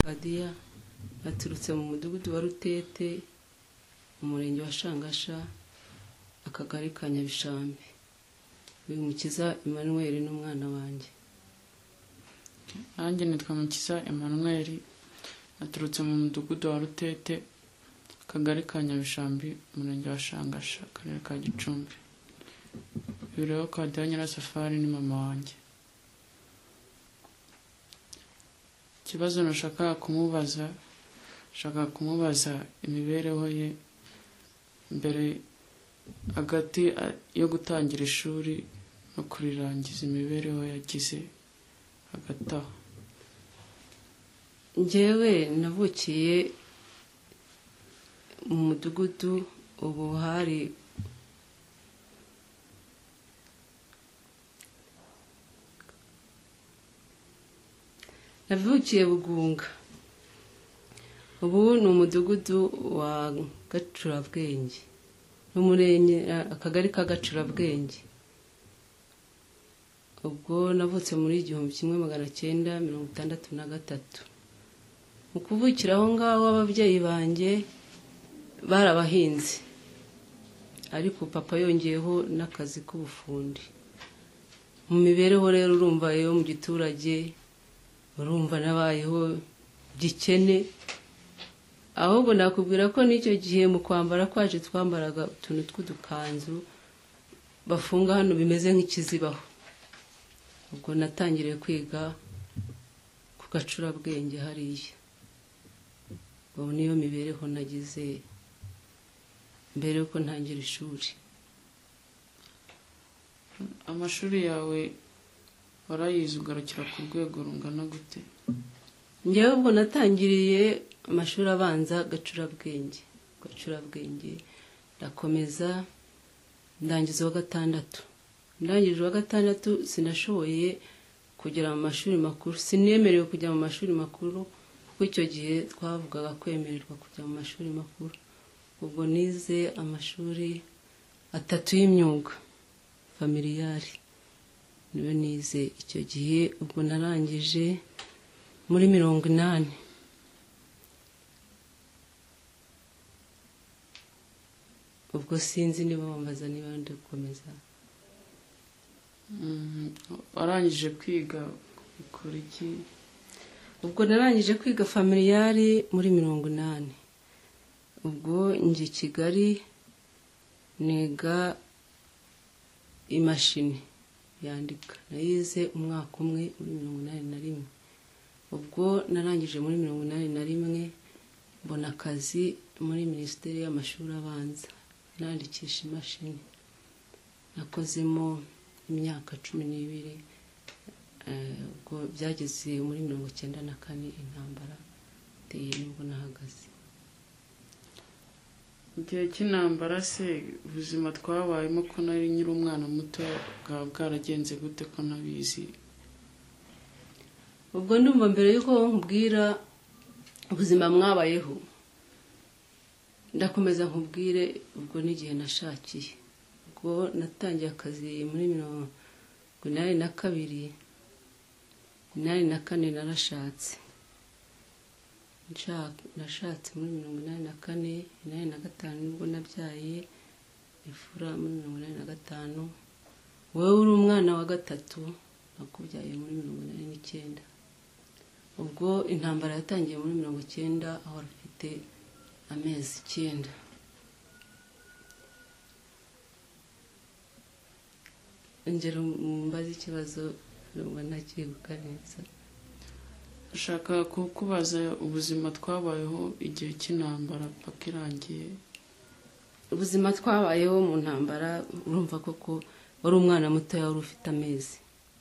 Adia aturutse mu mudugudu wa Rutete umurenge wa Shangasha akagari ka Nyabishambi. Uyu Mukiza Emmanuel n'umwana wanjye. Nanjye nitwa Mukiza Emmanuel aturutse mu mudugudu wa Rutete akagari ka Nyabishambi umurenge wa Shangasha akarere ka Gicumbi. Bireo kwa Daniel Safari ni mama wanjye. Kibazo nashaka kumubaza imibereho ye mbere hagati yo gutangira ishuri no kurirangiza imibereho yagize hagati aho. Njyewe navukiye mu mudugudu ubu hari navukiye Bugunga. Ubu ni umudugudu wa Gacurabwenge n'umurenge akagari ka Gacurabwenge. Ubwo navutse muri 1963. Mu kuvukira aho ngaho ababyeyi banjye barabahinzi, ariko papa yongeyeho n'akazi k'ubufundi. Mu mibereho rero urumva yo mu giturage urumva nabayeho gikene, ahubwo nakubwira ko n'icyo gihe mu kwambara kwaje twambaraga utuntu tw'udukanzu bafunga hano bimeze nk'ikizibaho. Ubwo natangiriye kwiga ku Gacurabwenge hariya. Ubu niyo mibereho nagize mbere yuko ntangira ishuri. Amashuri yawe warayize ugarukira ku rwego rungana gute? Njyewe ubwo natangiriye amashuri abanza Gacurabwenge ndakomeza ndangiza wa gatandatu. Ndangije wa gatandatu sinashoboye kugera mu mashuri makuru, sinemerewe kujya mu mashuri makuru kuko icyo gihe twavugaga kwemererwa kujya mu mashuri makuru. Ubwo nize amashuri 3 y'imyuga familiari niwe nize icyo gihe. Ubwo narangije muri 80. Ubwo sinzi niba bambaza niba ndakomeza. Warangije kwiga kuri iki? Ubwo narangije kwiga familiari muri 80. Ubwo nje Kigali niga imashini yandika. Nayize umwaka umwe muri 81. Ubwo narangije muri 81 mbona akazi muri Minisiteri y'Amashuri Abanza nandikisha imashini. Nakozemo imyaka 12. Ubwo byageze muri 94 intambara teye nibwo nahagaze. Igihe cy'intambara se ubuzima twabayemo ko nari nyiri umwana muto bwaragenze gute ko nabizi? Ubwo ndumva mbere yuko nkubwira ubuzima mwabayeho ndakomeza nkubwire ubwo n'igihe nashakiye. Ubwo natangiye akazi muri 82. 84 narashatse. Nashatse muri 84. 85 nibwo nabyaye ifura muri 85. Wowe uri umwana wa gatatu nakubyaye muri 89. Ubwo intambara yatangiye muri 90 aho rufite amezi 9. Ngero mbaza ikibazo rumva nakibuka neza. Ushaka kukubaza ubuzima twabayeho igihe cy'intambara paka irangiye. Ubuzima twabayeho mu ntambara urumva koko wari umwana muto yari ufite amezi.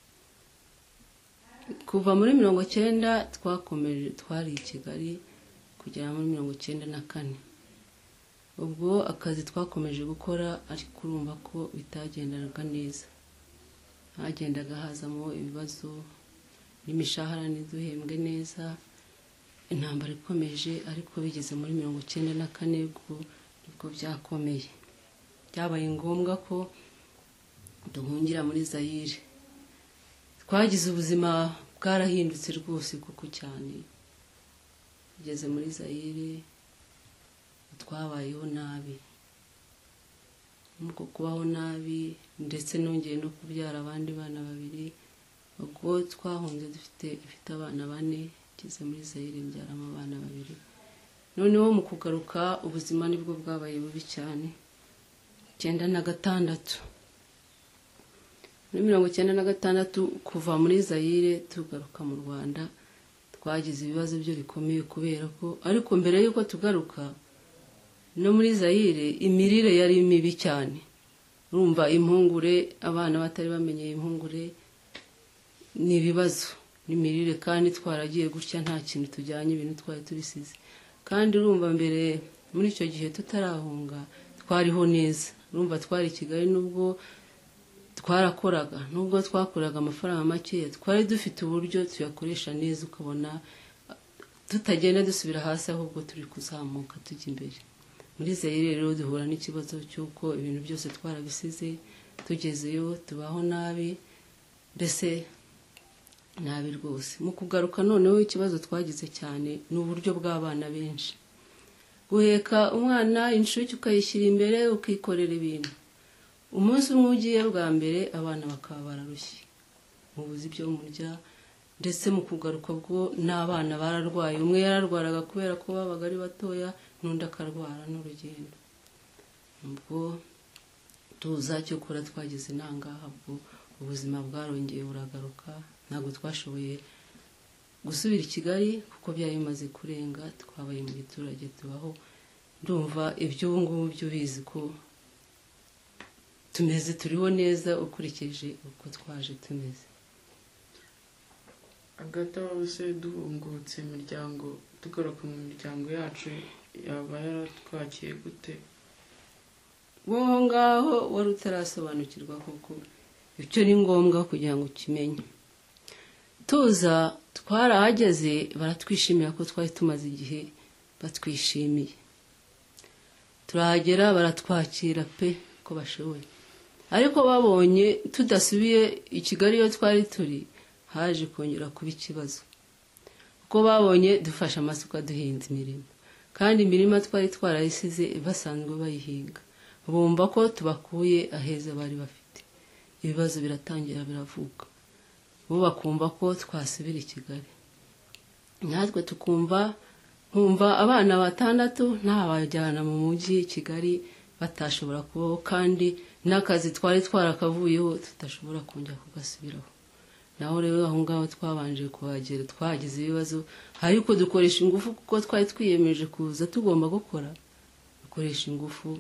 Kuva muri 90 twakomeje twari i Kigali kugera muri 94. Ubwo akazi twakomeje gukora ariko urumva ko bitagendanaga neza. Hagendaga hazamo ibibazo n'imishahara ntiduhembwe neza. Intambara ikomeje ariko bigeze muri 94 ubwo byakomeye. Byabaye ngombwa ko duhungira muri Zaire. Twagize ubuzima bwarahindutse rwose kuko cyane. tugeze muri Zaire twabayeho nabi, nuko kubaho nabi ndetse nongeye no kubyara abandi bana babiri. Ubwo twahunze ifite abana 4, tugeze muri Zaire mbyaramo abana 2. Noneho mu kugaruka ubuzima nibwo bwabaye bubi cyane. 96 muri 96 kuva muri Zaire tugaruka mu Rwanda twagize ibibazo byo bikomeye kubera ko ariko mbere yuko tugaruka no muri Zaire imirire yari mibi cyane. Urumva impungure, abana batari bamenyeye impungure ni ibibazo n'imirire, kandi twaragiye gutya nta kintu tujyanye, ibintu twari tubisize. Kandi urumva mbere muri icyo gihe tutarahunga twariho neza. Urumva twari Kigali, nubwo twarakoraga, nubwo twakoraga amafaranga make, twari dufite uburyo tuyakoresha neza, ukabona tutagenda dusubira hasi, ahubwo turi kuzamuka tujya imbere. Muri Zaire rero duhura n'ikibazo cy'uko ibintu byose twarabisize, tugezeyo tubaho nabi, mbese nabi rwose. Mu kugaruka noneho ikibazo twagize cyane ni uburyo bw'abana benshi. Guheka umwana inshuke ukayishyira imbere ukikorera ibintu, umunsi umwe ugiye bwa mbere abana bakaba bararushye, mubuze ibyo murya. Ndetse mu kugaruka bwo n'abana bararwaye, umwe yararwaraga kubera ko babaga ari batoya, n'undi akarwara n'urugendo. Ubwo tuza cyo kora twagize nangaha, ubwo ubuzima bwarongeye buragaruka. Ntabwo twashoboye gusubira i Kigali kuko byari bimaze kurenga, twabaye mu giturage tubaho. Ndumva ibyo ubu ngubu byo bizi ko tumeze, turiho neza ukurikije uko twaje tumeze. Agata wose duhungutse imiryango, tugaruka mu miryango yacu, yaba yaratwakiye gute? Wowe ngaho wari utarasobanukirwa kuko icyo ni ngombwa kugira ngo ukimenye. Tuza twarahageze baratwishimira ko twari tumaze igihe batwishimiye. Turahagera baratwakira pe ko bashoboye. Ariko babonye tudasubiye i Kigali yo twari turi, haje kongera kuba ikibazo. Kuko babonye dufasha amasuka duhinze imirimo, kandi imirima twari twarayisize basanzwe bayihinga. Bumva ko tubakuye aheza bari bafite. Ibibazo biratangira biravuka. Bo bakumva ko twasubira i Kigali. Natwe tukumva abana 6 ntabajyana mu mujyi Kigali batashobora kubaho, kandi n'akazi twari twarakavuyeho tudashobora kongera kugasubiraho. Naho rero aho ngaho twabanje kuhagera twagize ibibazo, ariko dukoresha ingufu kuko twari twiyemeje kuza tugomba gukora. Dukoresha ingufu,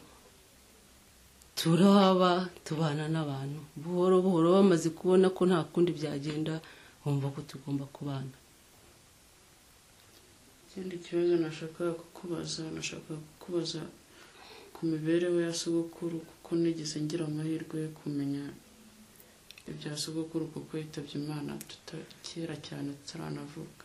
turaba tubana n'abantu buhoro buhoro. Bamaze kubona ko nta kundi byagenda, bumva ko tugomba kubana. Ikindi kibazo nashakaga kukubaza ku mibereho ya sogokuru, kuko nigeze ngira amahirwe yo kumenya ibya sogokuru kuko yitabye Imana kera cyane tutaranavuka.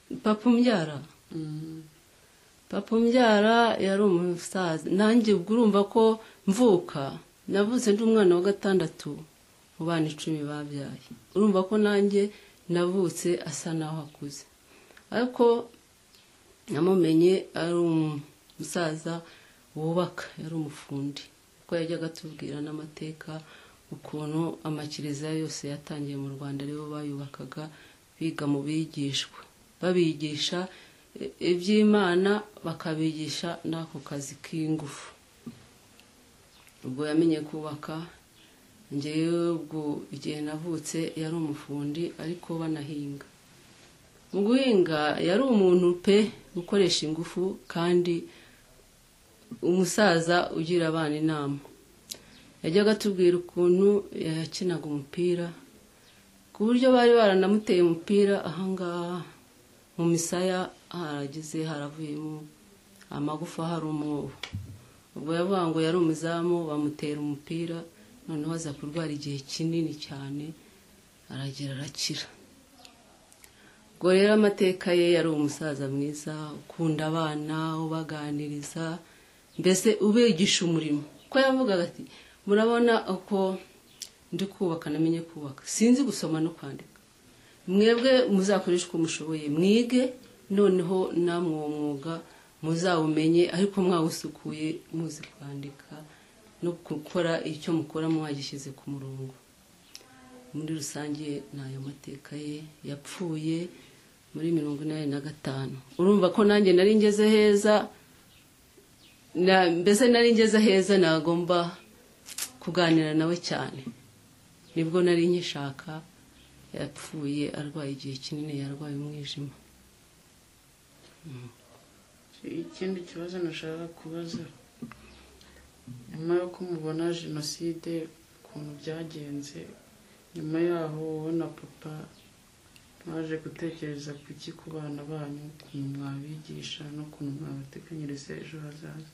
Papa umbyara yari umusaza. Nanjye ubwo urumva ko mvuka navutse ndi umwana wa 6 mu bana 10 babyaye. Urumva ko nanjye navutse asa naho akuze, ariko namumenye ari umusaza wubaka, yari umufundi. Ko yajyaga tubwira n'amateka ukuntu amakiriza yose yatangiye mu Rwanda aribo bayubakaga, biga mu bigishwa, babigisha iby'Imana, bakabigisha n'ako kazi k'ingufu. Ubwo yamenye kubaka. Ngewe ubwo igihe navutse yari umufundi, ariko banahinga. Mu guhinga yari umuntu pe gukoresha ingufu, kandi umusaza ugira abana inama. Yajyaga tubwira ukuntu yakinaga umupira, ku buryo bari baranamuteye umupira ahangaha mu misaya haragize haravuyemo amagufa, hari umwobo. Ubwo yavuga ngo yari umuzamu, bamutera umupira, noneho aza kurwara igihe kinini cyane, aragera arakira. Ubwo rero amateka ye, yari umusaza mwiza, ukunda abana, ubaganiriza, mbese ubigisha umurimo. Ko yavugaga ati murabona uko ndi kubaka, namenye kubaka, sinzi gusoma no kwandika. Mwebwe muzakoresha uko mushoboye, mwige noneho namwe uwo mwuga muzawumenye ariko mwawusukuye muzi kwandika no gukora icyo mukora mwagishyize ku murongo. Muri rusange n'ayo mateka ye yapfuye muri 1985. Urumva ko nanjye nari ngeze heza, mbese nari ngeze heza nagomba kuganira nawe cyane. Nibwo nari nkishaka, yapfuye arwaye igihe kinini, yarwaye umwijima. Ikindi kibazo nashaka kubaza, nyuma yo kumubona jenoside ukuntu byagenze, nyuma yaho wowe na papa mwaje gutekereza kuki ku bana banyu, ukuntu mwabigisha n'ukuntu mwabateganyiriza ejo hazaza?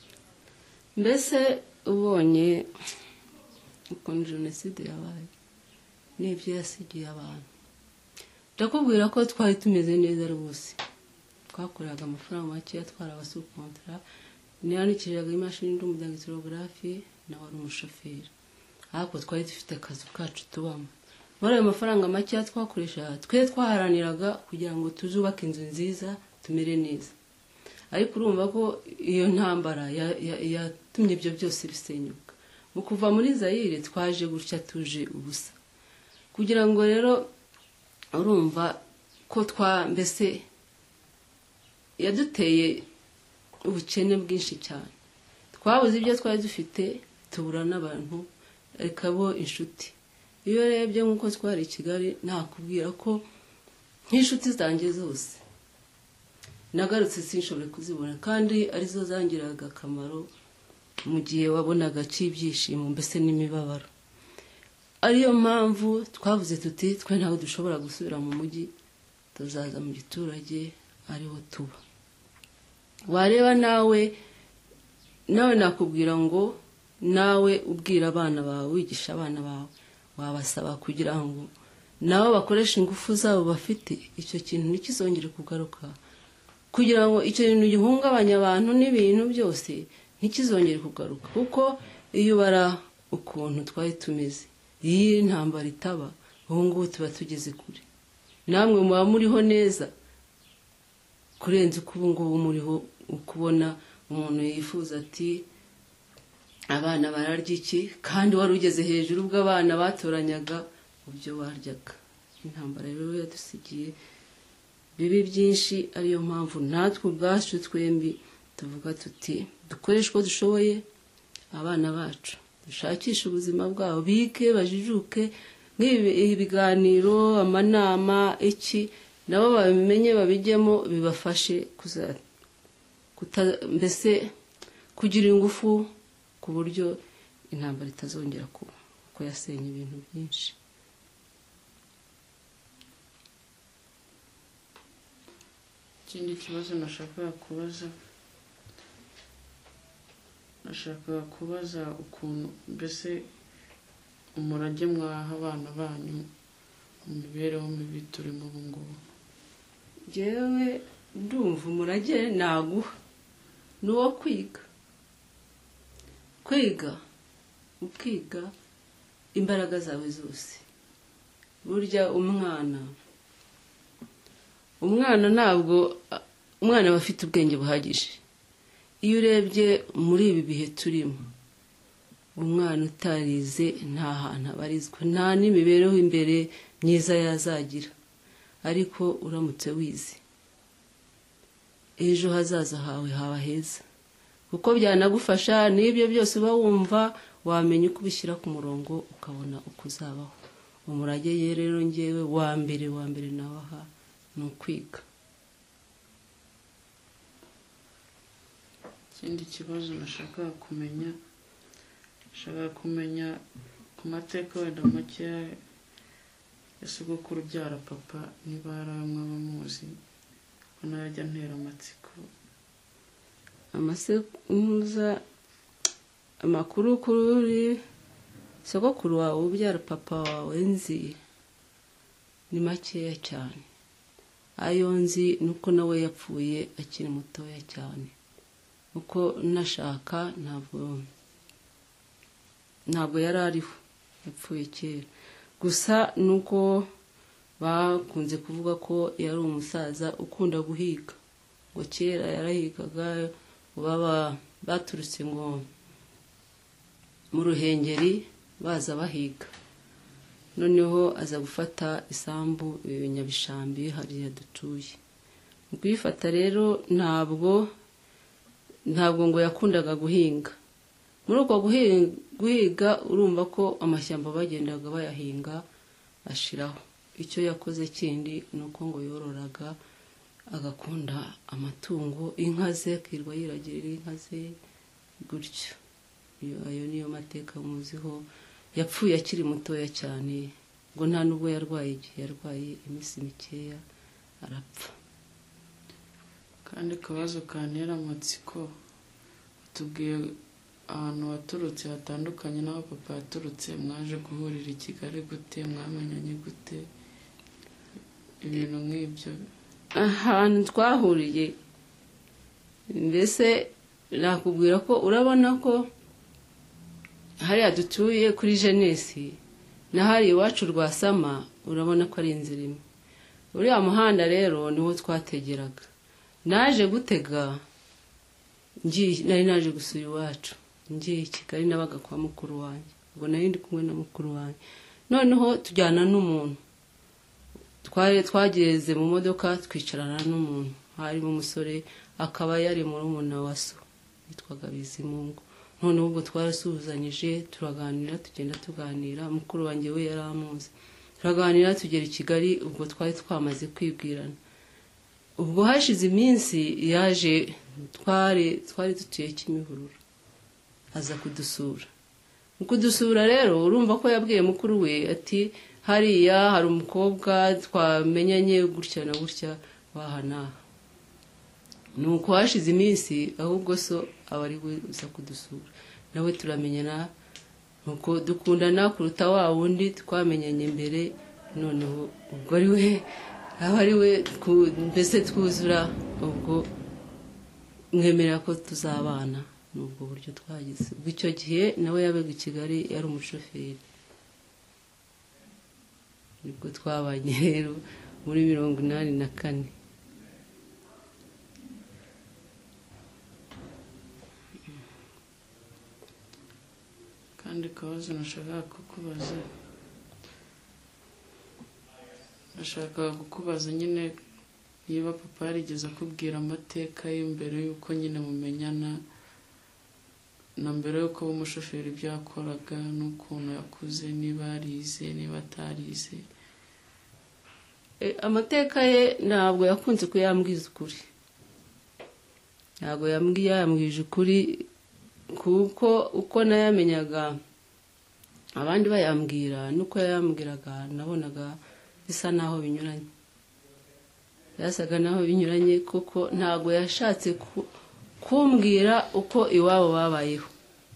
Mbese ubonye ukuntu jenoside yabaye n'ibyo yasigiye abantu, ndakubwira ko twari tumeze neza rwose. Twakoraga amafaranga make, twari abasukontra, niyandikiraga imashini y'umudangitirogarafi na wari umushoferi. Ariko twari dufite akazi kacu tubamo. Muri ayo mafaranga make twakoresha, twe twaharaniraga kugira ngo tuzubake inzu nziza, tumere neza. Ariko urumva ko iyo ntambara yatumye ibyo byose bisenyuka. Mu kuva muri Zaire twaje gutya tuje ubusa. Kugira ngo rero urumva ko mbese yaduteye ubukene bwinshi cyane. Twabuze ibyo twari dufite, tubura n'abantu, ariko bo inshuti. Iyo rebye nk'uko twari i Kigali, nakubwira ko nk'inshuti zanjye zose nagarutse sinshobore kuzibona, kandi arizo zangiraga akamaro mu gihe wabonaga cy'ibyishimo mbese n'imibabaro. Ariyo mpamvu twavuze tuti twe ntaho dushobora gusubira mu mujyi, tuzaza mu giturage ariho tuba. Wareba nawe nakubwira ngo nawe ubwira abana bawe, wigisha abana bawe, wabasaba kugira ngo nabo bakoresha ingufu zabo bafite, icyo kintu ntikizongere kugaruka, kugira ngo icyo kintu gihungabanya abantu n'ibintu byose ntikizongere kugaruka. Kuko iyo bara ukuntu twari tumeze, iyi ntambara itaba, ubu ngubu tuba tugeze kure. Namwe muba muriho neza kurenza uko ubu ngubu muriho, ukubona umuntu yifuza ati abana bararya iki, kandi wari ugeze hejuru ubwo abana batoranyaga ubyo baryaga. Intambara rero yadusigiye bibi byinshi, ariyo mpamvu natwe ubwacu twembi tuvuga tuti dukoreshe uko dushoboye, abana bacu dushakishe ubuzima bwabo, bige bajijuke, nk'ibiganiro, amanama, iki nabo babimenye, babijyemo, bibafashe mbese kugira ingufu ku buryo intambara itazongera kuba, ko yasenye ibintu byinshi. Ikindi kibazo nashakaga kubaza ukuntu mbese umurage mwaha abana banyu mu mibereho mibi turimo ubu ngubu. Jewe ndumva umurage naguha n'uwo kwiga, ukiga imbaraga zawe zose. Burya umwana ntabwo aba afite ubwenge buhagije. Iyo urebye muri ibi bihe turimo, umwana utarize nta hantu abarizwa, nta n'imibereho imbere myiza yazagira. Ariko uramutse wize, ejo hazaza hawe haba heza, kuko byanagufasha n'ibyo byose uba wumva, wamenya uko ubishyira ku murongo, ukabona uko uzabaho. Umurage ye rero ngewe wa mbere nabaha ni ukwiga. Ikindi kibazo nashakaga kumenya ku mateka wenda makeya ya sogokuru ubyara papa, niba hari amwe abamuzi, ko najya ntera amatsiko. Amakuru kuri sogokuru wawe ubyara papa wawe nzi ni makeya cyane. Ayo nzi nuko nawe yapfuye akiri mutoya cyane, uko nashaka ntabwo yari ariho, yapfuye kera. Gusa nuko bakunze kuvuga ko yari umusaza ukunda guhiga, ngo kera yarahigaga, baba baturutse ngo mu Ruhengeri baza bahiga, noneho aza gufata isambu Nyabishambi hariya dutuye. Mu kuyifata rero ntabwo ngo yakundaga guhinga. Muri uko guhiga urumva ko amashyamba bagendaga bayahinga ashiraho. Icyo yakoze kindi nuko ngo yororaga, agakunda amatungo, inka ze akirwa yiragirira inka ze gutyo. Ayo niyo mateka muziho. Yapfuye akiri mutoya cyane, ngo nta nubwo yarwaye igihe yarwaye iminsi mikeya arapfa. Kandi kabazo kantera amatsiko, tubwiye ahantu waturutse hatandukanye n'aho papa yaturutse, mwaje guhurira i Kigali gute, mwamenyanye gute, ibintu nk'ibyo? Ahantu twahuriye mbese nakubwira ko urabona ko hariya dutuye kuri Jenesi na hari iwacu Rwasama, urabona ko ari inzira imwe. Uriya muhanda rero niwo twategeraga. Naje gutega nari naje gusura iwacu, ngiye i Kigali, nabaga kwa mukuru wanjye, ubwo nari ndi kumwe na mukuru wanjye. Noneho tujyana n'umuntu, twageze mu modoka twicarana n'umuntu, harimo umusore akaba yari murumuna wa so yitwaga Bizimungu. Noneho ubwo twarasuhuzanyije, turaganira, tugenda tuganira, mukuru wanjye we yari amuzi, turaganira tugera i Kigali. Ubwo twari twamaze kwibwirana. Ubwo hashize iminsi yaje, twari dutuye Kimihurura, aza kudusura. Mu kudusura rero urumva ko yabwiye mukuru we ati hariya hari umukobwa twamenyanye gutya na gutya wahanaha. Nuko hashize iminsi ahubwo so aba ari we uza kudusura, nawe turamenyana, nuko dukundana kuruta wa wundi twamenyanye mbere. Noneho ubwo ari we mbese twuzura, ubwo mwemerera ko tuzabana. Nubwo buryo twagize. Ubwo icyo gihe nawe yabaga i Kigali, yari umushoferi. Nibwo twabanye rero muri 1984. Kandi kabazo nashaka kukubaza nyine niba papa yarigeze akubwira amateka ye mbere y'uko nyine mumenyana, na mbere y'uko aba umushoferi ibyo yakoraga n'ukuntu yakuze, niba yarize niba atarize. Amateka ye ntabwo yakunze kuyambwiza ukuri, ntabwo yambwije ukuri, kuko uko nayamenyaga abandi bayambwira nuko yayambwiraga nabonaga bisa naho binyuranye. Yasaga naho binyuranye kuko ntabwo yashatse kumbwira uko iwabo babayeho,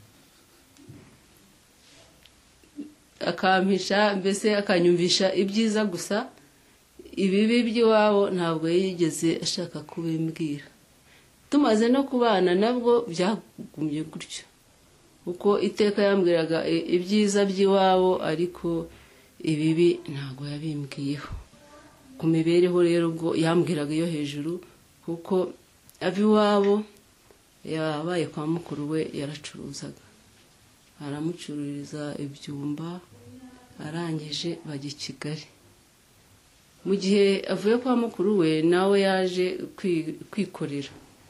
akampisha, mbese akanyumvisha ibyiza gusa, ibibi by'iwabo ntabwo yigeze ashaka kubimbwira. Tumaze no kubana nabwo byagumye gutyo, uko iteka yambwiraga ibyiza by'iwabo, ariko ibibi ntabwo yabimbwiyeho. Ku mibereho rero ubwo yambwiraga iyo hejuru, kuko abiwabo yabaye kwa mukuru we yaracuruzaga, aramucururiza ibyumba, arangije bajya i Kigali. Mu gihe avuye kwa mukuru we nawe yaje kwikorera.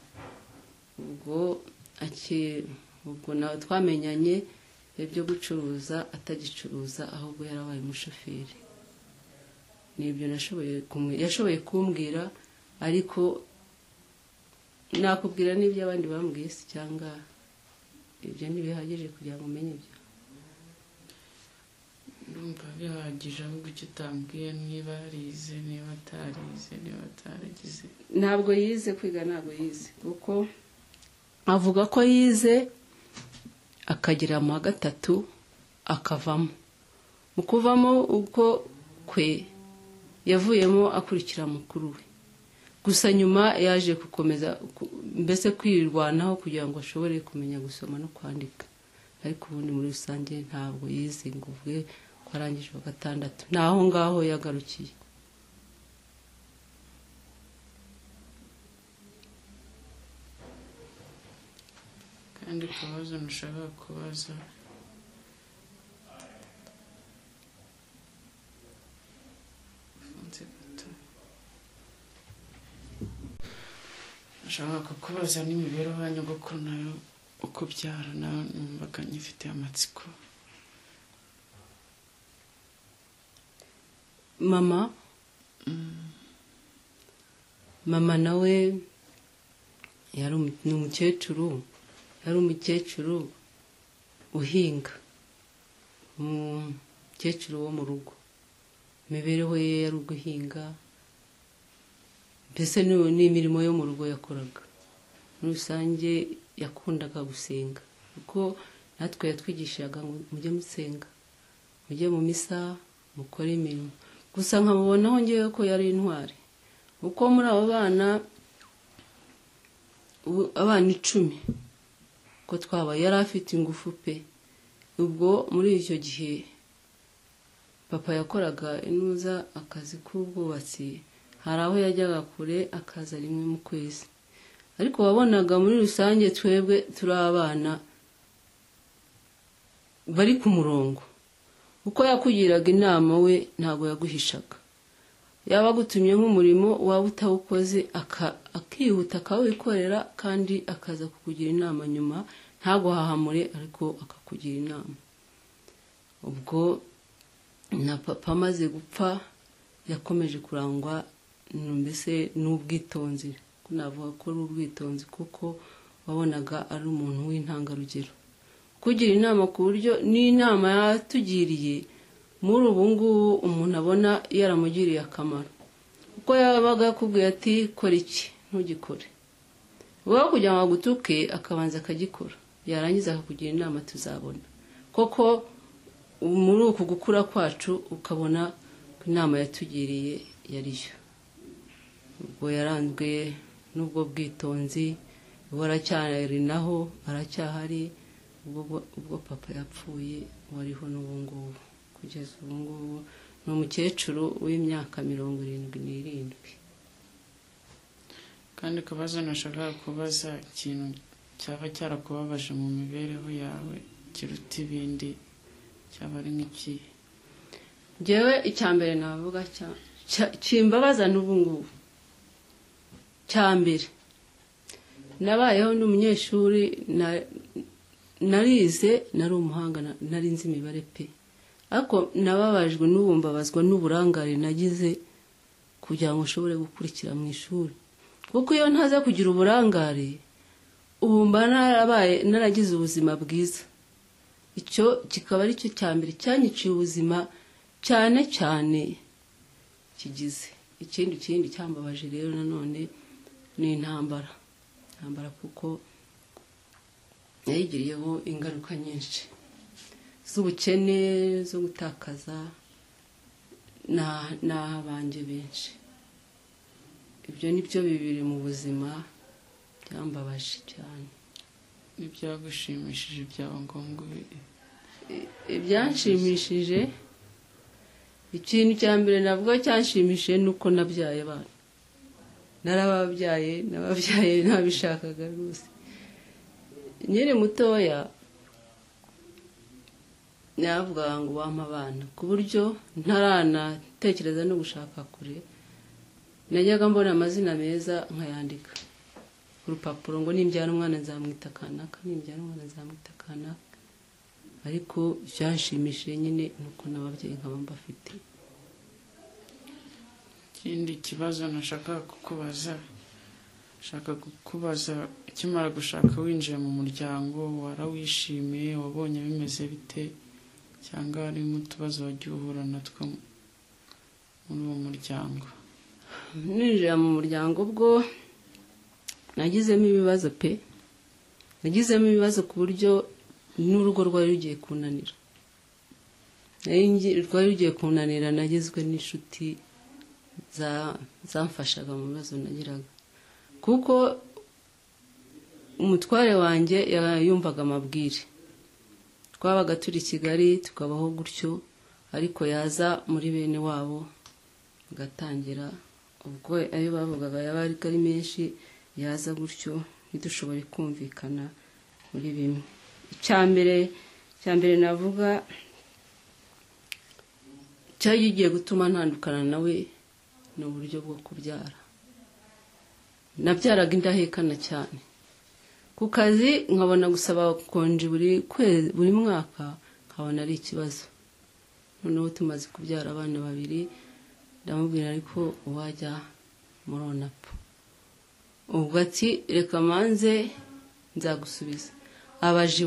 Ubwo nawe twamenyanye ibyo gucuruza atagicuruza, ahubwo yarabaye umushoferi. Nibyo yashoboye kumbwira, ariko nakubwira n'ibyo abandi bambwiye se, cyangwa ibyo ntibihagije kugira ngo umenye ibyo? Ndumva bihagije, ahubwo icyo utambwiye niba yarize niba atarize niba ataragize. Ntabwo yize, kwiga ntabwo yize, kuko avuga ko yize akagera mu wa gatatu akavamo. Mu kuvamo uko kwe yavuyemo akurikira mukuru we, gusa nyuma yaje gukomeza mbese kwirwanaho kugira ngo ashobore kumenya gusoma no kwandika. Ariko ubundi muri rusange ntabwo yize ngo uvuge ko arangije wa gatandatu, naho ngaho yagarukiye. kandi akabazo nashaka kubaza nashaka kukubaza n'imibereho ya nyogokuru nayo uko byara nayo numvaga nyifite amatsiko. mama nawe yari umukecuru uhinga, umukecuru wo mu rugo. Imibereho ye yari uguhinga, mbese n'imirimo yo mu rugo yakoraga. Muri rusange yakundaga gusenga, kuko natwe yatwigishaga ngo mujye musenga, mujye mu misa, mukore imirimo. Gusa nkamubonaho ngewe ko yari intwari, kuko muri abo abana 10 ko twaba yari afite ingufu pe. Ubwo muri icyo gihe papa yakoraga inuza akazi k'ubwubatsi, hari aho yajyaga kure akaza rimwe mu kwezi, ariko wabonaga muri rusange twebwe turi abana bari ku murongo. Uko yakugiraga inama we ntago yaguhishaga, yaba gutumye nk'umurimo waba utawukoze akihuta akawikorera, kandi akaza kukugira inama nyuma, ntago hahamure ariko akakugira inama. Ubwo na papa amaze gupfa yakomeje kurangwa mbese n'ubwitonzi, navuga ko ari ubwitonzi, kuko wabonaga ari umuntu w'intangarugero, kugira inama ku buryo n'inama yatugiriye muri ubu ngubu umuntu abona yaramugiriye akamaro, kuko yabaga yakubwiye ati kora iki ntugikore, wowe kugira ngo agutuke akabanza akagikora, yarangiza akakugira inama tuzabona. Koko muri uku gukura kwacu ukabona ko inama yatugiriye yariyo. Ubwo yaranzwe n'ubwo bwitonzi, waracyari naho aracyahari. Ubwo papa yapfuye wariho n'ubu ngubu, kugeza ubu ngubu ni umukecuru w'imyaka 77. kandi akabazo nashaka kubaza ikintu cyaba cyarakubabaje mu mibereho yawe kiruta ibindi, cyaba ari nk'iki? Njyewe icyambere navuga kimbabaza n'ubu ngubu, cyambere nabayeho ndi umunyeshuri, narize, nari umuhanga, nari nzi imibare pe, ariko nababajwe n'ubu mbabazwa n'uburangare nagize kugira ngo ushobore gukurikira mu ishuri. Kuko iyo ntaza kugira uburangare ubu mba naragize ubuzima bwiza. Icyo kikaba ari cyo cyambere cyanyiciye ubuzima cyane kigize. Ikindi cyambabaje rero nanone ni intambara, kuko yayigiriyeho ingaruka nyinshi z'ubukene, zo gutakaza n'abanje benshi. Ibyo nibyo bibiri mu buzima byambabaje cyane. Ibyagushimishije byaba ngombwa? Ibyanshimishije, ikintu cya mbere navuga cyanshimishije nuko nabyaye abana. Nababyaye ntabishakaga rwose. Nyiri mutoya navuga ngo wampa abana, ku buryo ntaranatekereza no gushaka kure. Najyaga mbona amazina meza nkayandika ku rupapuro ngo nimbyara umwana nzamwita kanaka, ariko byanshimishije nyine nuko nababyeyi nkaba mbafite. Ikindi kibazo nashaka kukubaza, ukimara gushaka winjiye mu muryango warawishimiye, wabonye bimeze bite, cyangwa harimo utubazo wagiye uhura natwo muri uwo muryango? Ninjira mu muryango bwo nagizemo ibibazo pe, nagizemo ibibazo ku buryo n'urugo rwari rugiye kunanira. Nagizwe n'inshuti zamfashaga mu bibazo nagiraga, kuko umutware wanjye yumvaga amabwire. Twabaga turi Kigali tukabaho gutyo, ariko yaza muri bene wabo agatangira, ubwo ayo bavugaga yaba ari menshi, yaza gutyo ntidushobore kumvikana, muri bimwe. Icyambere navuga cyagiye gutuma ntandukana nawe ni uburyo bwo kubyara. Nabyaraga indahekana cyane ku kazi, nkabona gusaba konji buri mwaka nkabona ari ikibazo. Noneho tumaze kubyara abana 2 ndamubwira ariko wajya muri onapo. Ubwo ati reka manze nzagusubiza. Aje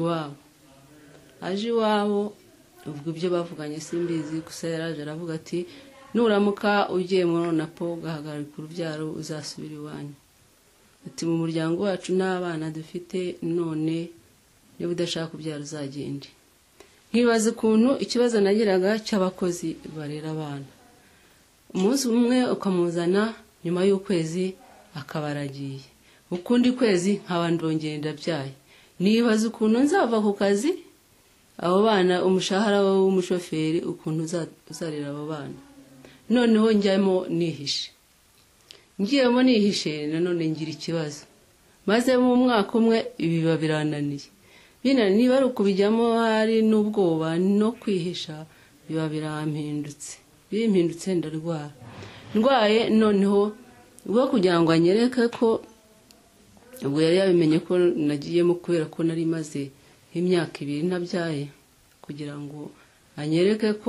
iwabo ubwo ibyo bavuganye simbizi, gusa yaraje aravuga ati nuramuka ugiye muri onapo ugahagarika urubyaro uzasubira iwanyu. Ati mu muryango wacu n'abana dufite none niba udashaka kubyara uzagende. Nkibaza ukuntu ikibazo nagiraga cy'abakozi barera abana. Umunsi umwe ukamuzana nyuma y'ukwezi akabaragiye, ukundi kwezi nkaba ndongera ndabyaye. Nibaza ukuntu nzava ku kazi abo bana, umushahara w'umushoferi ukuntu uzarera abo bana. Noneho njyamo nihishe, ngiyemo nihishe nanone ngira ikibazo. Maze mu mwaka umwe ibiba birananiye. Niba ari ukubijyamo hari n'ubwoba no kwihisha, biba bimpindutse ndwaye. Noneho ubwo kugira ngo anyereke ko ubwo yari yabimenye ko nagiyemo kubera ko nari maze imyaka 2 ntabyaye, kugira ngo anyereke ko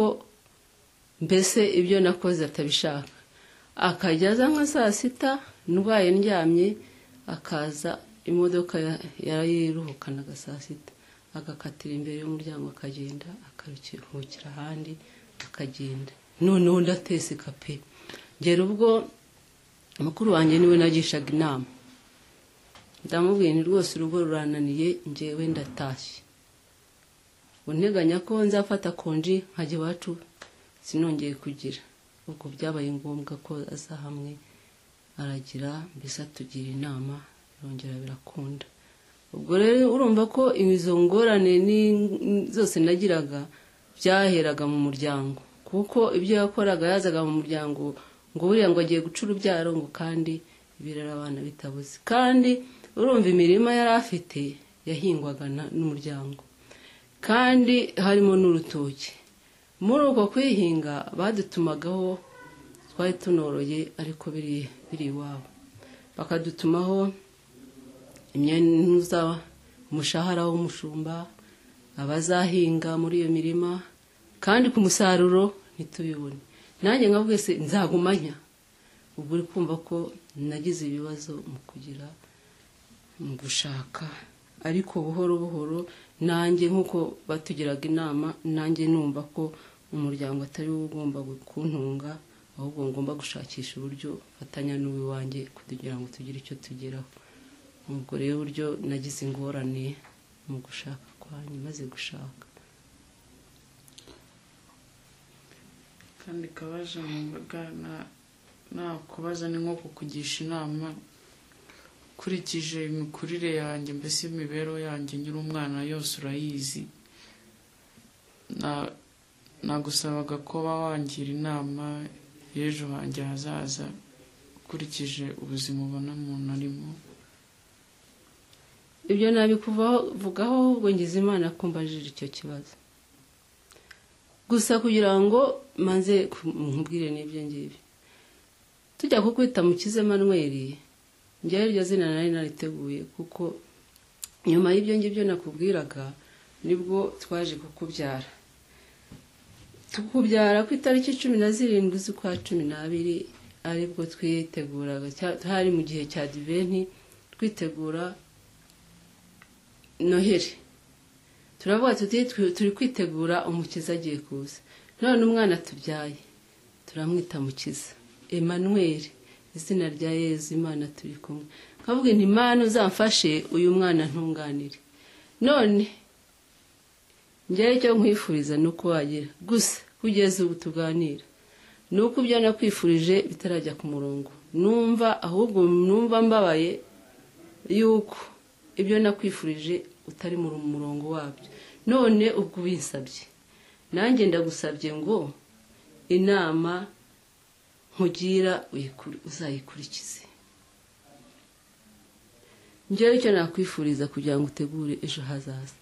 mbese ibyo nakoze atabishaka. Akajyaza nka saa 6 ndwaye ndyamye, akaza imodoka yarayiruhukanaga saa 6 agakatira imbere y'umuryango akagenda akaruhukira ahandi akagenda. Noneho ndateseka pe. Ngera ubwo mukuru wanjye niwe nagishaga inama, ndamubwiye ni rwose urugo rurananiye njyewe ndatashye. Unteganya ko nzafata konji nkajya iwacu sinongeye kugira. Ubwo byabaye ngombwa ko aza hamwe aragira, mbese atugira inama, birongera birakunda. Ubwo rero urumva ko izo ngorane zose nagiraga byaheraga mu muryango, kuko ibyo yakoraga yazaga mu muryango ngo buriya ngo agiye guca urubyaro, ngo kandi ibirera abana bitabuze. Kandi urumva imirima yari afite yahingwaga n'umuryango, kandi harimo n'urutoki. Muri uko kwihinga badutumagaho, twari tunoroye ariko biri iwabo, bakadutumaho imyenda, umushahara w'umushumba, abazahinga muri iyo mirima, kandi ku musaruro ntitubibone. Nanjye nkavuga se nzagumanya. Ubwo uri kumva ko nagize ibibazo mu gushaka, ariko buhoro buhoro nanjye nkuko batugiraga inama, nanjye numva ko umuryango atari wo ugomba kuntunga, ahubwo ngomba gushakisha uburyo fatanya n'uwi wanjye kugira ngo tugire icyo tugeraho. Ubwo rero uburyo nagize ingorane mu gushaka kwanjye maze gushaka. Kandi kabaje mu mbaga nakubaza ni nko kukugisha inama kurikije imikurire yanjye, mbese imibereho yanjye nyiri umwana yose urayizi. Nagusabaga ko wangira inama y'ejo hanjye hazaza ukurikije ubuzima ubona umuntu arimo. Ibyo nabikuvugaho ubwo ngize Imana kumbajije icyo kibazo. Gusa kugira ngo manze nkubwire n'ibyo ngibyo, tujya kukwita Mukize Emmanuel, njyewe iryo zina nari nariteguye, kuko nyuma y'ibyo ngibyo nakubwiraga nibwo twaje kukubyara. Tukubyara ku itariki 17 z'ukwa 12 aribwo twiteguraga, hari mu gihe cya Advent twitegura Noheli. Turavuga tuti turi kwitegura umukiza agiye kuza. None umwana tubyaye turamwita Mukiza Emmanuel, izina rya Yezu, Imana turi kumwe. Kavuga nti Imana uzamfashe uyu mwana ntunganire. None njye cyo nkwifuriza nuko wagira, gusa kugeza ubu tuganira nuko ibyo nakwifurije bitarajya ku murongo. Ahubwo numva mbabaye yuko ibyo nakwifurije utari mu murongo wabyo. None ubwo binsabye, nanjye ndagusabye ngo inama nkugira uzayikurikize. njyewe icyo nakwifuriza kugira ngo utegure ejo hazaza,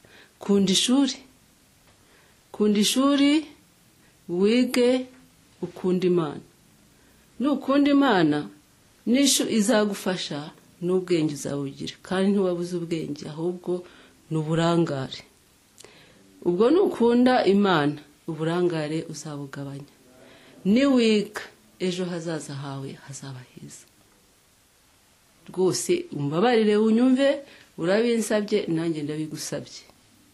kunda ishuri wige ukunda Imana. Nukunda Imana nisho izagufasha n'ubwenge uzabugira, kandi ntiwabuze ubwenge ahubwo n'uburangare. Ubwo nukunda Imana uburangare uzabugabanya, niwiga ejo hazaza hawe hazaba heza. Rwose umbabarire unyumve, urabinsabye nanjye ndabigusabye.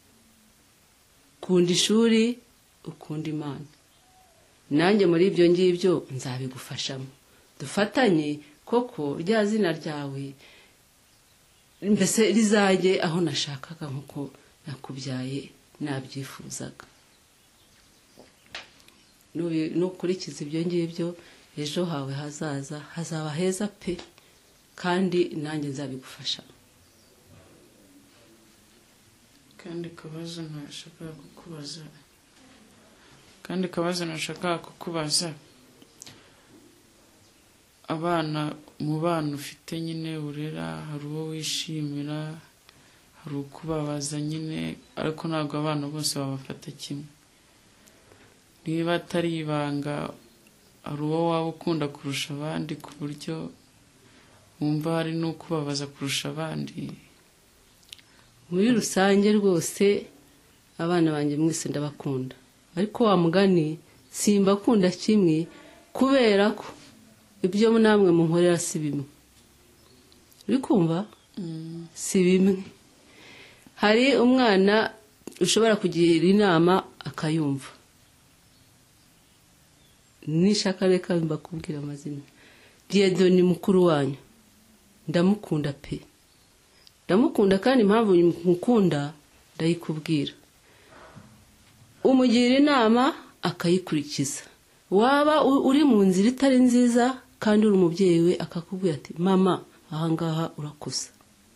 Kunda ishuri ukunda Imana, nanjye muri ibyo ngibyo nzabigufashamo. Dufatanye koko rya zina ryawe mbese rizajye aho nashakaga nkuko nakubyaye nabyifuzaga. Nukurikiza ibyo ngibyo ejo hawe hazaza hazaba heza pe, kandi nanjye nzabigufasha. kandi kabazo nashakaga kukubaza, abana mu bana ufite nyine urera, hari uwo wishimira, hari ukubabaza nyine, ariko ntabwo abana bose babafata kimwe. Niba atari ibanga, hari uwo waba ukunda kurusha abandi ku buryo wumva hari n'ukubabaza kurusha abandi? Muri rusange rwose abana banjye mwese ndabakunda, ariko wa mugani simbakunda kimwe, kubera ko ibyo namwe munkorera si bimwe. Uri kumva? Si bimwe. Hari umwana ushobora kugira inama akayumva, nishaka reka mbakubwira amazina. Dieudonne mukuru wanyu ndamukunda pe, ndamukunda, kandi impamvu mukunda ndayikubwira. Umugira inama akayikurikiza, waba uri mu nzira itari nziza kandi uri umubyeyi we akakubwira ati mama ahangaha urakosa.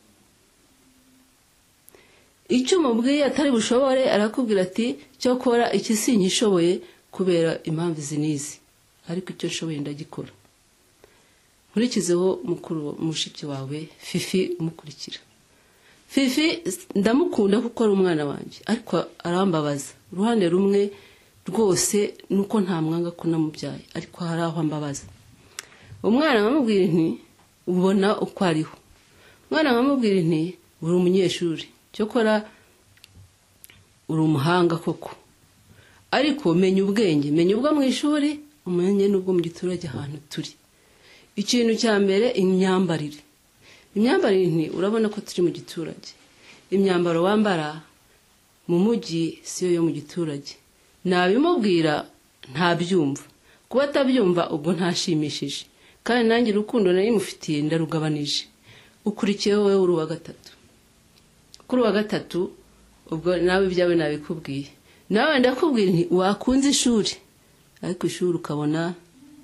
Icyo umubwiye atari bushobore arakubwira ati cyo kora iki sinyishoboye kubera impamvu zinizi, ariko icyo nshoboye ndagikora. Nkurikizeho mukuru mushiki wawe Fifi umukurikira. Fifi ndamukunda kuko ari umwana wanjye, ariko arambabaza uruhande rumwe rwose nuko nta mwanga ko namubyaye, ariko hari aho ambabaza. Umwana nkamubwira nti ubona uko ariho, umwana nkamubwira nti uri umunyeshuri, cyo kora uri umuhanga koko, ariko menya ubwenge, menya ubwo mu ishuri, umenye n'ubwo mu giturage ahantu turi. Ikintu cya mbere imyambarire nti urabona ko turi mu giturage, imyambaro wambara mu mujyi siyo yo mu giturage. Nabimubwira ntabyumva, kuba atabyumva ubwo ntashimishije, kandi nanjye urukundo nari mufitiye ndarugabanije. Ukurikiye wowe uri wa gatatu, kuri wa gatatu ubwo nawe ibyawe nabikubwiye. Nawe ndakubwira nti wakunze ishuri, ariko ishuri ukabona,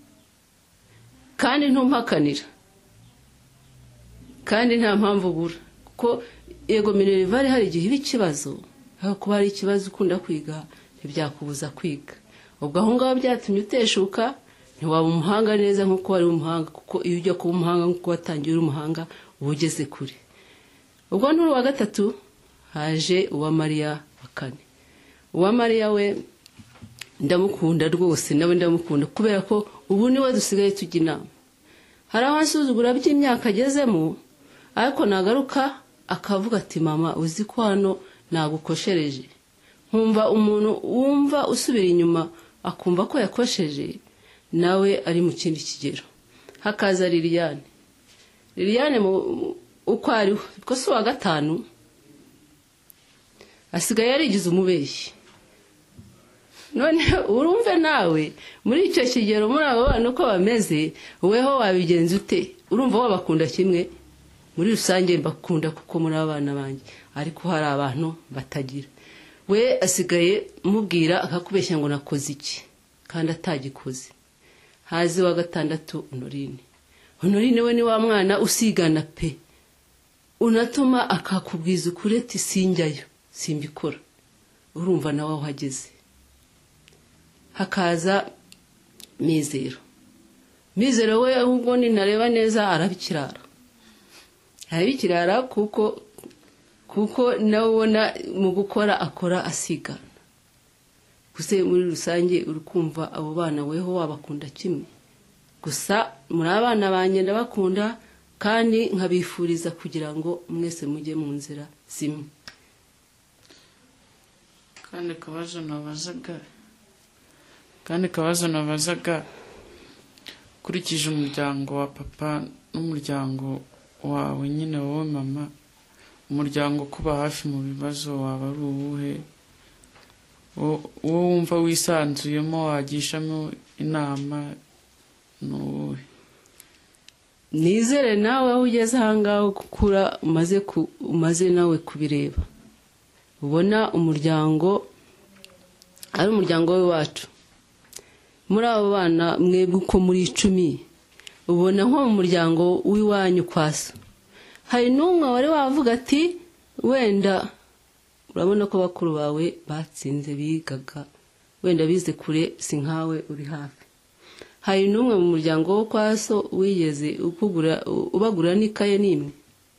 kandi ntumpakanira, kandi nta mpamvu ubura, kuko yego minerivare hari igihe iba ikibazo, aho kuba hari ikibazo ukunda kwiga ntibyakubuza kwiga. Ubwo aho ngaho byatumye uteshuka, ntiwaba umuhanga neza nk'uko wari umuhanga, kuko iyo ujya kuba umuhanga nk'uko watangiye uri umuhanga uba ugeze kure. Ubwo nturi wa gatatu haje uwa Mariya wa kane. Uwa Mariya we ndamukunda rwose, nawe ndamukunda kubera ko ubu niwe dusigaye tujya inama. Hari aho ansuzugura by'imyaka agezemo, ariko nagaruka akavuga ati mama uzi ko hano nagukoshereje. Nkumva umuntu wumva usubira inyuma akumva ko yakosheje, nawe ari mu kindi kigero. Hakaza Liliane uko ariho, ko si wa gatanu, asigaye yarigize umubeshyi. None urumve nawe muri icyo kigero, muri abo bana uko bameze, weho wabigenza ute? Urumva wabakunda kimwe? Muri rusange mbakunda kuko muri abana banjye, ariko hari abantu batagira. We asigaye mubwira akakubeshya ngo nakoze iki kandi atagikoze. Hazi wa gatandatu Honorine we ni wa mwana usigana pe, unatuma akakubwiza ukuri ati sinjyayo simbikora. Urumva nawe aho hageze. Hakaza Mizero we ahubwo ninareba neza arabikirara, hari ikirara kuko nawe ubona mu gukora akora asigana. Gusa muri rusange urukumva abo bana weho wabakunda kimwe. Gusa muri abana banjye ndabakunda kandi nkabifuriza kugira ngo mwese mujye mu nzira zimwe. kandi kabazo nabazaga kurikije umuryango wa papa n'umuryango wawe nyine wowe mama, umuryango kuba hafi mu bibazo waba ari uwuhe? wowe wumva wisanzuyemo wagishamo inama n'uwuhe? Nizere nawe aho ugeze ahangaho gukura umaze nawe kubireba, ubona umuryango ari umuryango wacu. Muri abo bana mwebwe uko muri 10 ubona nko mu muryango w'iwanyu kwaso hari n'umwe wari wavuga ati wenda urabona ko bakuru bawe batsinze bigaga, wenda bize kure si nkawe uri hafi. Hari n'umwe mu muryango wo kwaso wigeze ubagura n'ikaye n'imwe?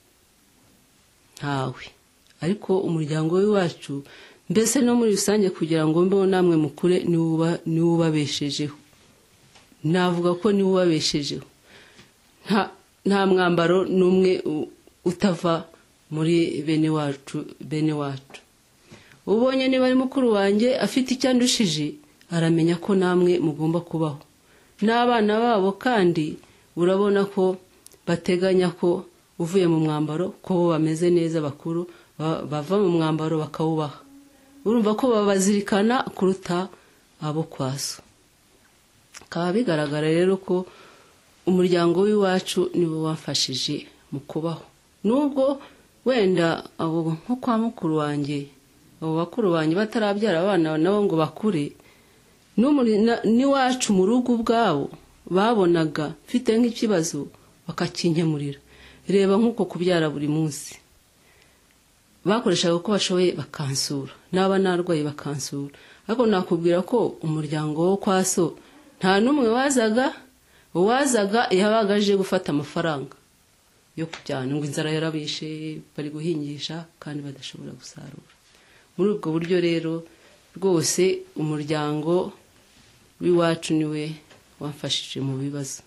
Ntawe. Ariko umuryango w'iwacu mbese no muri rusange kugira ngo mbeho namwe mukure ni ubabeshejeho. Navuga ko ni ubabeshejeho. Nta mwambaro n'umwe utava muri bene wacu. Ubonye niba ari mukuru wanjye afite icyandushije aramenya ko namwe mugomba kubaho. N'abana babo kandi urabona ko bateganya ko uvuye mu mwambaro ko bameze neza bakuru bava mu mwambaro bakawubaha. Urumva ko babazirikana kuruta abo kwaso. Kaba bigaragara rero ko umuryango w'iwacu nibo wamfashije mu kubaho. Nubwo wenda abo nko kwa mukuru wanjye, abo bakuru banjye batarabyara abana nabo ngo bakure, n'iwacu mu rugo ubwabo babonaga mfite nk'ikibazo bakakinkemurira. Reba nk'uko kubyara buri munsi bakoreshaga uko bashoboye bakansura, n'aba narwaye bakansura. Ariko nakubwira ko umuryango wo kwaso nta n'umwe wazaga yabaga aje gufata amafaranga yo kujyana ngo inzara yarabishe bari guhingisha kandi badashobora gusarura. Muri ubwo buryo rero rwose umuryango w'iwacu niwe wamfashije mu bibazo.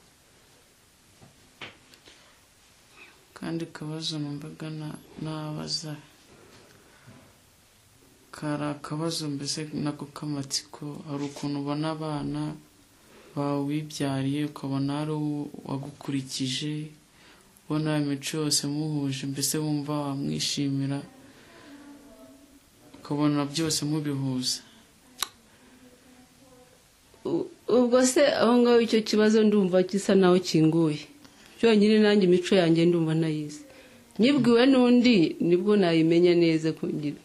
kandi kabazo numvaga nabaza kara akabazo mbese nako kamatsiko, hari ukuntu ubona abana bawe wibyariye ukabona ari wagukurikije, ubona imico yose muhuje, mbese wumva wamwishimira ukabona byose mubihuza. Ubwo se aho ngaho icyo kibazo ndumva gisa naho kinguye. Cyonyine nanjye imico yanjye ndumva nayize. Nyibwiwe n'undi nibwo nayimenya neza kungira.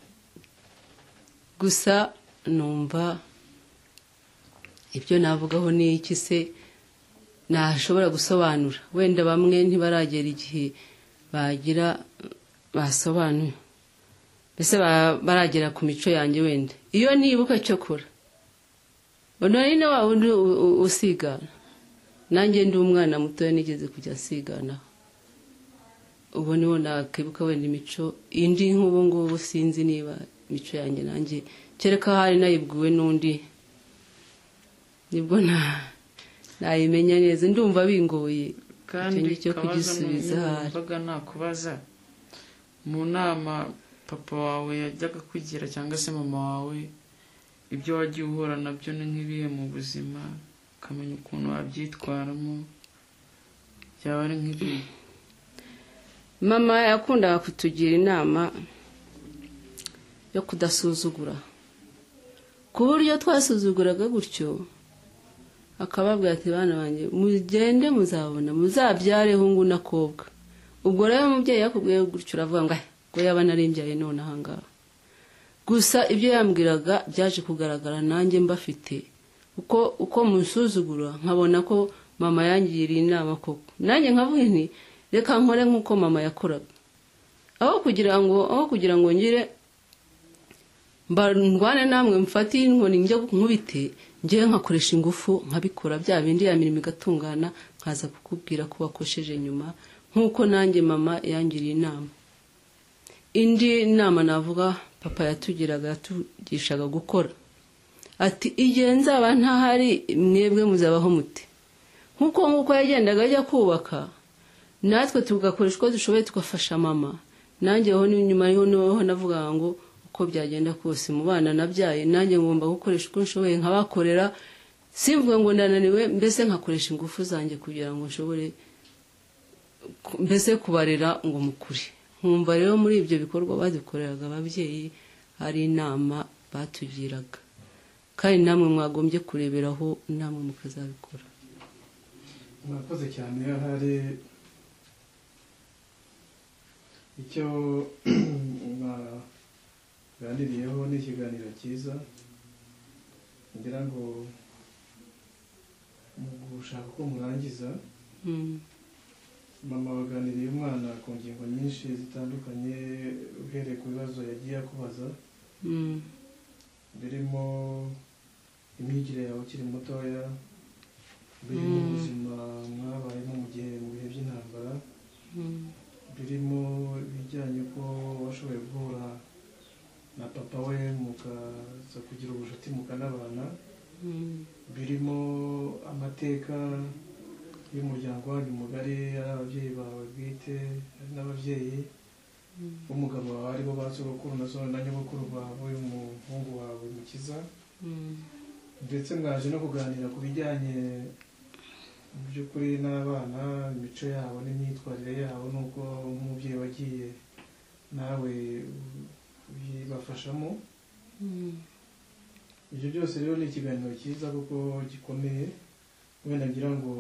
Gusa numva ibyo navugaho ni iki se nashobora gusobanura. Wenda bamwe ntibaragera igihe bagira basobanuye. Mbese baragera ku mico yanjye wenda. Iyo nibuka cyo kora. Bonari na wundi usigana. Nanjye ndi umwana muto nigeze kujya sigana. Ubu niho nakibuka wenda imico indi nk'ubu ngubu sinzi niba imico yanjye nanjye kereka hari nayibwiwe n'undi. Nibwo nayimenya neza, ndumva bingoye kandi cyo kugisubiza hari. Baga nakubaza mu nama papa wawe yajyaga kugira cyangwa se mama wawe, ibyo wagiye uhura nabyo ni nk'ibihe mu buzima, ukamenya ukuntu wabyitwaramo, byaba ari nk'ibihe? Mama yakundaga kutugira inama yo kudasuzugura, ku buryo twasuzuguraga gutyo akababwira ati bana banjye mugende muzabona muzabyare hungu nakobwa. Ubwo rero umubyeyi yakubwiye gutyo uravuga ngo yabana ari imbyaye none ahangaha. Gusa ibyo yambwiraga byaje kugaragara nanjye mbafite uko musuzugura, nkabona ko mama yangiriye inama koko. Nanjye nkavuga nti reka nkore nkuko mama yakoraga, aho kugira ngo ngire ndwane namwe mfati inkoni njya nkubite, ngiye nkakoresha ingufu nkabikora bya bindi ya mirimo igatungana, nkaza kukubwira ko wakosheje nyuma nk'uko nanjye mama yangiriye inama. Indi nama navuga papa yatugishaga gukora, ati igihe nzaba ntahari mwebwe muzabaho muti. Nk'uko yagendaga ajya kubaka, natwe tugakoresha uko dushoboye tugafasha mama. Nanjye ho nyuma y'ho navuga ngo uko byagenda kose mu bana nabyaye, nanjye ngomba gukoresha uko nshoboye nkabakorera, simvuga ngo ndananiwe, mbese nkakoresha ingufu zanjye kugira ngo nshobore mbese kubarera ngo mukuri. Nkumva rero muri ibyo bikorwa badukoreraga ababyeyi hari inama batugiraga, kandi namwe mwagombye kureberaho namwe mukazabikora. Mwakoze cyane. Hari icyo mwaganiriyeho n'ikiganiro cyiza, ngira ngo mu gushaka ko murangiza, mama waganiriye umwana ku ngingo nyinshi zitandukanye, uhereye ku bibazo yagiye akubaza, birimo imyigire yawe ukiri mutoya, birimo ubuzima mwabayemo mu bihe by'intambara, birimo ibijyanye ko washoboye guhura na papa we mukaza kugira ubucuti mukanabana, birimo amateka y'umuryango wanyu mugari, ari ababyeyi bawe bwite, ari n'ababyeyi b'umugabo wawe aribo ba sogokuru na nyogokuru bawe, umuhungu wawe Mukiza, ndetse mwaje no kuganira ku bijyanye mu by'ukuri n'abana, imico yabo n'imyitwarire yabo, n'uko nk'umubyeyi wagiye nawe bibafashamo. Ibyo byose rero ni ikiganiro cyiza kuko gikomeye, wenda ngira ngo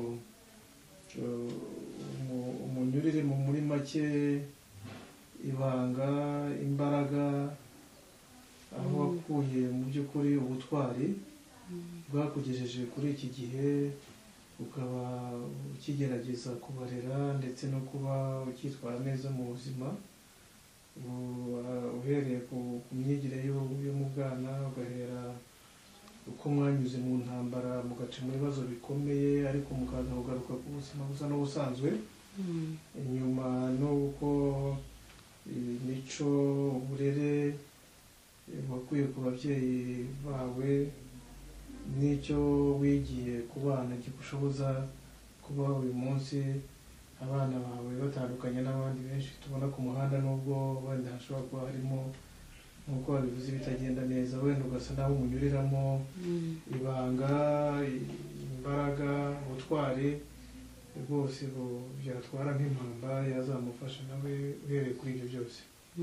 umunyurire muri make ibanga, imbaraga, aho wakuye mu by'ukuri ubutwari bwakugejeje kuri iki gihe, ukaba ukigerageza kubarera ndetse no kuba ukitwara neza mu buzima, uhereye ku myigire yo mu bwana, ugahera uko mwanyuze mu ntambara mugaca mu bibazo bikomeye, ariko mukaza kugaruka ku buzima busa n'ubusanzwe, inyuma n'uko imico, uburere wakuye ku babyeyi bawe, n'icyo wigiye ku bana gushoboza kuba uyu munsi abana bawe batandukanye n'abandi benshi tubona ku muhanda, nubwo wenda hashobora kuba harimo nk'uko wabivuze bitagenda neza, wenda ugasa naho umunyuriramo ibanga, imbaraga, ubutwari rwose byatwara nk'impamba yazamufasha nawe uhereye kuri ibyo byose.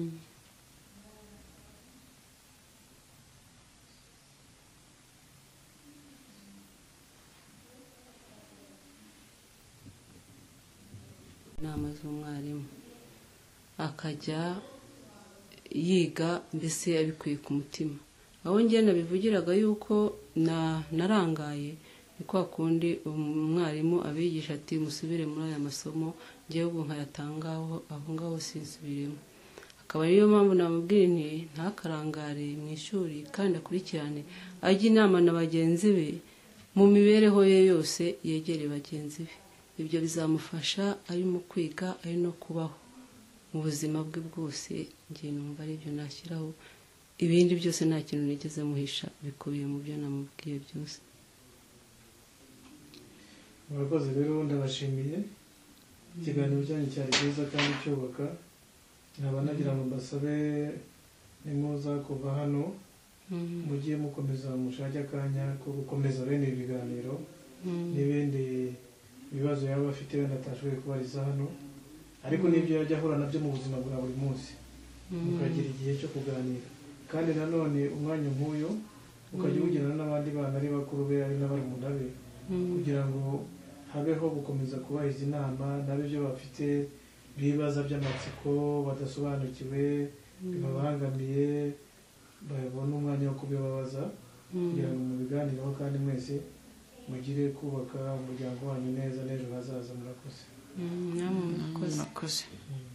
Inama z'umwarimu akajya yiga, mbese abikuye ku mutima. Aho njye nabivugiraga yuko narangaye, ni kwa kundi umwarimu abigisha ati musubire muri aya masomo, njyewe ubwo nkayatangaho aho ngaho sinsubiremo. Akaba ariyo mpamvu namubwira nti ntakarangare mu ishuri, kandi akurikirane, ajya inama na bagenzi be mu mibereho ye yose, yegere bagenzi be. Ibyo bizamufasha ari mu kwiga, ari no kubaho mu buzima bwe bwose. Njye numva ari byo nashyiraho, ibindi byose nta kintu nigeze muhisha, bikubiye mu byo namubwiye byose. Murakoze rero, ndabashimiye. Ikiganiro cyanyu cyari cyiza kandi cyubaka. Nkaba nagira ngo mbasabe nimuza kuva hano mugiye mukomeza mushake akanya ko gukomeza bene ibi biganiro n'ibindi ibibazo yaba afite wenda atashoboye kubariza hano, ariko n'ibyo yajya ahura nabyo mu buzima bwa buri munsi, mukagira igihe cyo kuganira. Kandi nanone umwanya nk'uyu ukajya uwugirana n'abandi bana ari bakuru be, ari n'abarumuna be, kugira ngo habeho gukomeza kubahiza inama nabe ibyo bafite bibaza by'amatsiko badasobanukiwe bibabangamiye, babone umwanya wo kubibabaza, kugira ngo mubiganireho kandi mwese mugire kubaka umuryango wanyu neza n'ejo hazaza. Murakoze. Murakoze.